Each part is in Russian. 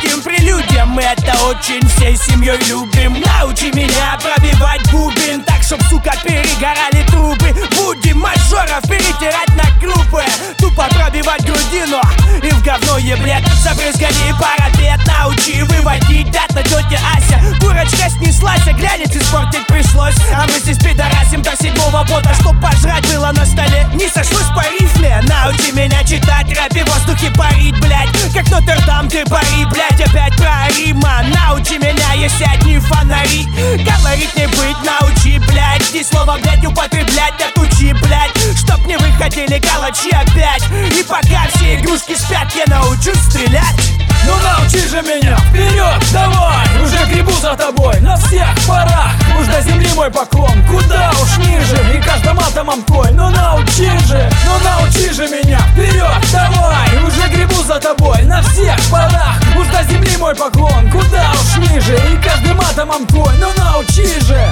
сладким прелюдиям. Мы это очень всей семьей любим. Научи меня пробивать бубен так, чтоб, сука, перегорали трубы. Будем мажоров перетирать на крупы, тупо пробивать грудину и в говно еблет. Забрызгани парапет, научи выводить дата тетя Ася. Курочка снеслась, а глянец испортить пришлось. А мы здесь пидорасим до 7-го пота, чтоб пожрать было на столе. Не сошлось по рифме, научи меня читать рэп и в воздухе парить, блять. Как Нотр-Дам ты пари, блять, опять про Рима. Научи меня, есть одни фонари. Говорить не быть, научи, блять. И слово, блять, употреблять, отучи, блять. Чтоб не выходили калачи опять. И пока все игрушки спят, я научусь стрелять. Ну научи же меня, вперед, давай! Уже гребу за тобой на всех парах. Уж до земли мой поклон, куда уж ниже. И каждым атомом твой, ну научи же меня, вперед, давай! Уже гребу за тобой на всех парах. Уж до земли мой поклон, куда уж ниже. И каждым атомом твой, ну научи же.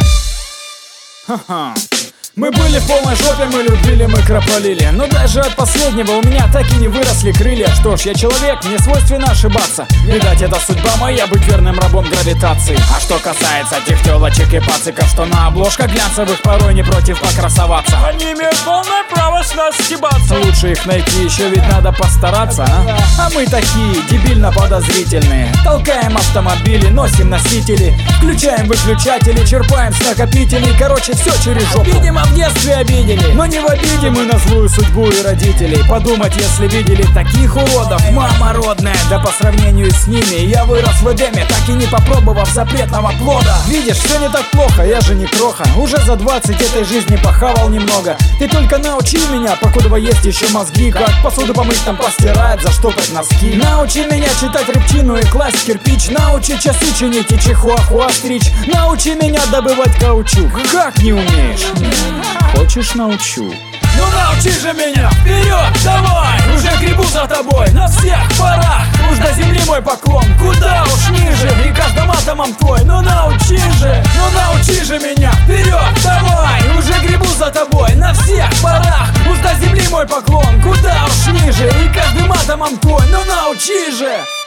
Ха-ха. Мы были в полной жопе, мы любили, мы кропалили. Но даже от последнего у меня так и не выросли крылья. Что ж, я человек, мне свойственно ошибаться. Видать, это судьба моя, быть верным рабом гравитации. А что касается тех телочек и пациков, что на обложках глянцевых порой не против покрасоваться, они имеют полное право с нас стебаться. Лучше их найти, еще ведь надо постараться, а мы такие, дебильно подозрительные. Толкаем автомобили, носим носители, включаем выключатели, черпаем с накопителей. Короче, все через жопу. Видимо, в детстве обидели, но не в обиде мы на злую судьбу и родителей. Подумать, если видели таких уродов, мама родная. Да по сравнению с ними я вырос в Эдеме, так и не попробовав запретного плода. Видишь, все не так плохо, я же не кроха. Уже за 20 этой жизни похавал немного. Ты только научи меня, покуда есть еще мозги. Как посуду помыть, там постирать, заштопать носки. Научи меня читать рыбчину и класть кирпич. Научи часы чинить и чихуахуа стричь. Научи меня добывать каучук. Как не умеешь? Хочешь, научу? Ну научи же меня, вперед, давай! Уже гребу за тобой на всех парах. Уж до земли мой поклон, куда уж ниже. И каждым атомом твой, ну научи же меня, вперед, давай! Уже гребу за тобой на всех парах. Уж до земли мой поклон, куда уж ниже. И каждым атомом твой, ну научи же.